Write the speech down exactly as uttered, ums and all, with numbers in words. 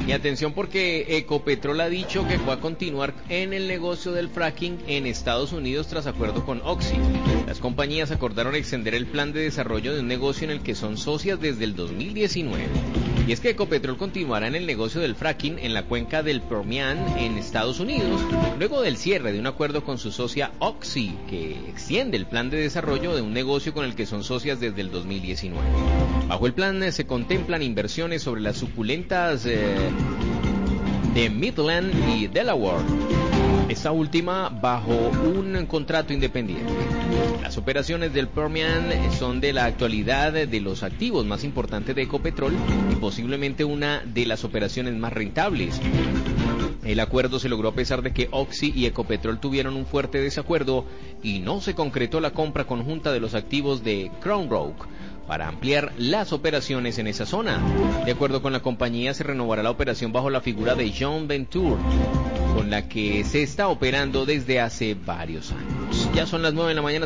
Y atención porque Ecopetrol ha dicho que va a continuar en el negocio del fracking en Estados Unidos tras acuerdo con Oxy. Las compañías acordaron extender el plan de desarrollo de un negocio en el que son socias desde el dos mil diecinueve. Y es que Ecopetrol continuará en el negocio del fracking en la cuenca del Permian en Estados Unidos, luego del cierre de un acuerdo con su socia Oxy, que extiende el plan de desarrollo de un negocio con el que son socias desde el dos mil diecinueve. Bajo el plan eh, se contemplan inversiones sobre las suculentas eh, de Midland y Delaware, esta última bajo un contrato independiente. Las operaciones del Permian son de la actualidad de los activos más importantes de Ecopetrol y posiblemente una de las operaciones más rentables. El acuerdo se logró a pesar de que Oxy y Ecopetrol tuvieron un fuerte desacuerdo y no se concretó la compra conjunta de los activos de Crown Rock para ampliar las operaciones en esa zona. De acuerdo con la compañía, se renovará la operación bajo la figura de Joint Venture, con la que se está operando desde hace varios años. Ya son las nueve de la mañana.